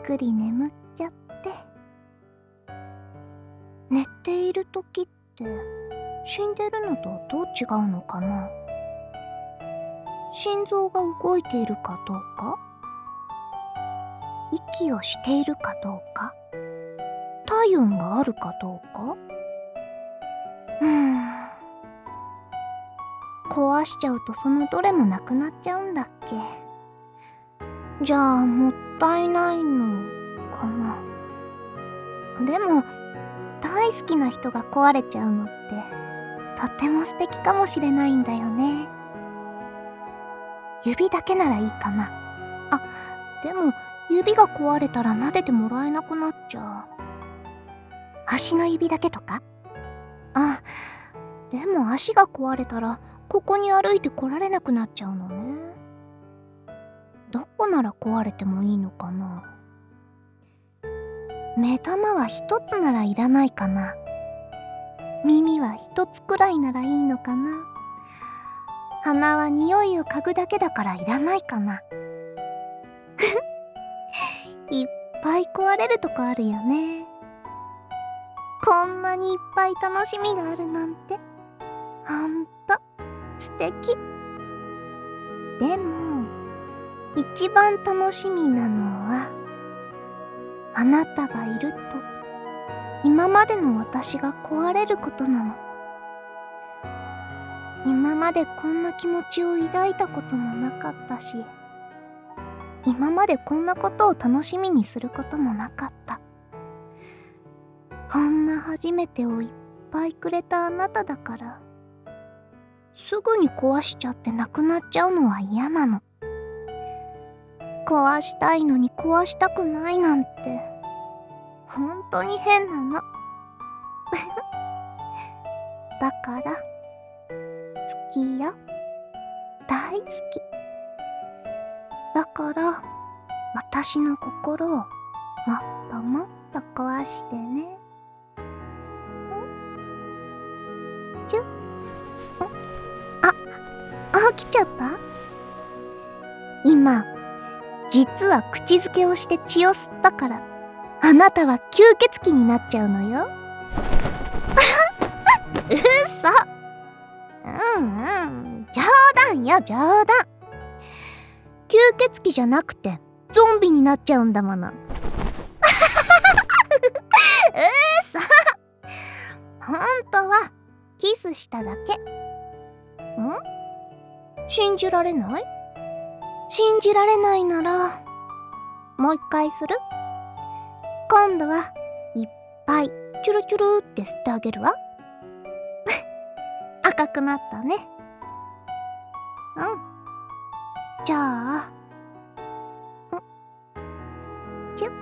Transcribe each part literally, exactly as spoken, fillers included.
くり眠っちゃって。寝ている時って死んでるのとどう違うのかな。心臓が動いているかどうか、息をしているかどうか、体温があるかどうか。うーん壊しちゃうとそのどれもなくなっちゃうんだっけ。じゃあもったいないのかな。でも大好きな人が壊れちゃうのってとっても素敵かもしれないんだよね。指だけならいいかな。あ、でも指が壊れたら撫でてもらえなくなっちゃう。足の指だけとか。あ、でも足が壊れたらここに歩いて来られなくなっちゃうのね。どこなら壊れてもいいのかな。目玉は一つならいらないかな。耳は一つくらいならいいのかな。鼻は匂いを嗅ぐだけだからいらないかな。いっぱい壊れるとこあるよね。こんなにいっぱい楽しみがあるなんてほんと素敵。でも一番楽しみなのはあなたがいると今までの私が壊れることなの。今までこんな気持ちを抱いたこともなかったし、今までこんなことを楽しみにすることもなかった。こんな初めてをいっぱいくれたあなただから、すぐに壊しちゃってなくなっちゃうのは嫌なの。壊したいのに壊したくないなんてほんとに変なの。だから好きよ、大好き。だから私の心をもっともっと壊してね。んちゅんあ、起きちゃった？今実は口づけをして血を吸ったからあなたは吸血鬼になっちゃうのよ。うそ。うんうん冗談よ冗談。吸血鬼じゃなくてゾンビになっちゃうんだもの。うそ。ほんとはキスしただけ。ん？信じられない？信じられないならもう一回する？今度はいっぱいチュルチュルって吸ってあげるわ。赤くなったね。うんじゃあんチュッ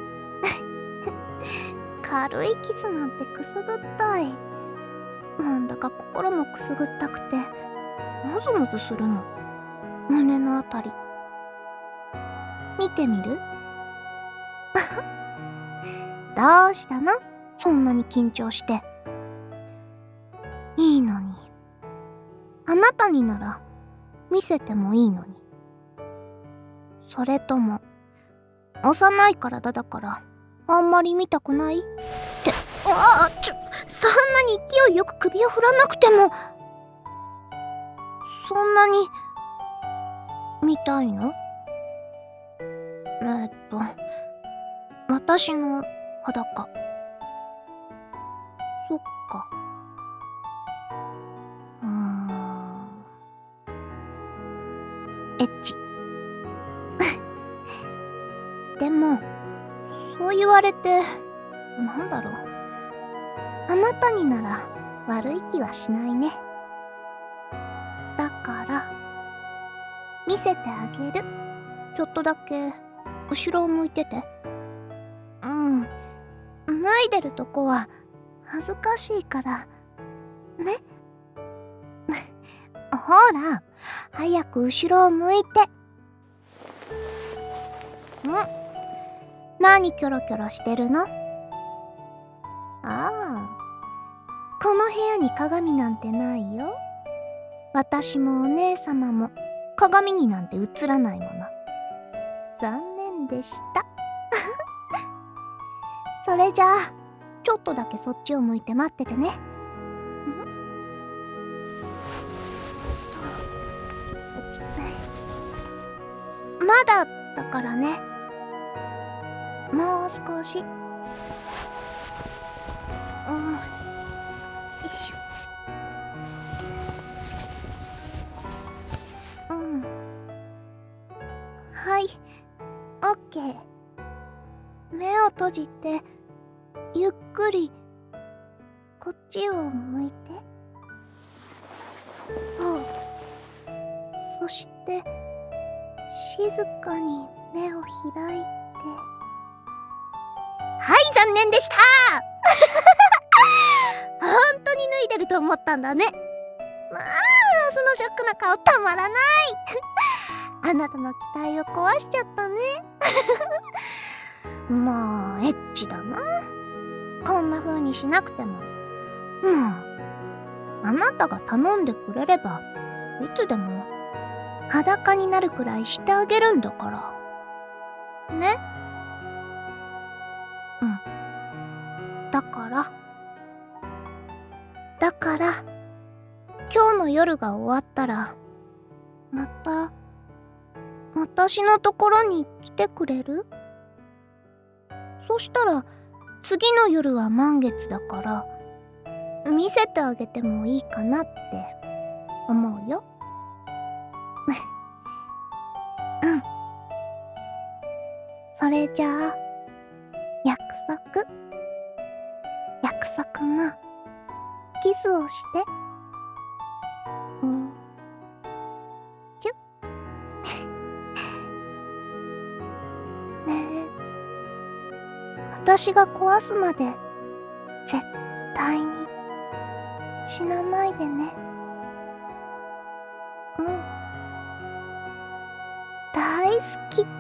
軽いキスなんてくすぐったい。なんだか心もくすぐったくてムズムズするの、胸のあたり。見てみる？どうしたの？そんなに緊張して。いいのに。あなたになら見せてもいいのに。それとも幼い体だからあんまり見たくない？って、ああ、ちょ、そんなに勢いよく首を振らなくても。そんなに見たいの？えーっと私の裸。そっか。うーんエッチ。でもそう言われてなんだろう、あなたになら悪い気はしないね。だから見せてあげる。ちょっとだけ後ろを向いてて。うん脱いでるとこは恥ずかしいからね。ほら早く後ろを向いて。ん？何キョロキョロしてるの？ああ、この部屋に鏡なんてないよ。私もお姉様も鏡になんて映らないもの。残念でした。 それじゃあちょっとだけそっちを向いて待っててね。まだだからね。もう少し。うん。よいしょ。うん。はい、オッケー。目を閉じて、ゆっくりこっちを向いて。そう。そして静かに目を開いて。はい、残念でした本当に脱いでると思ったんだね。まあ、そのショックな顔たまらないあなたの期待を壊しちゃったねまあエッチだな。こんな風にしなくても。もうあなたが頼んでくれればいつでも裸になるくらいしてあげるんだからね。うん。だからだから今日の夜が終わったらまた私のところに来てくれる？そしたら次の夜は満月だから見せてあげてもいいかなって思うようんそれじゃあ約束約束なキスをしてうんチュッねえ私が壊すまで絶対に死なないでね。うん大好き。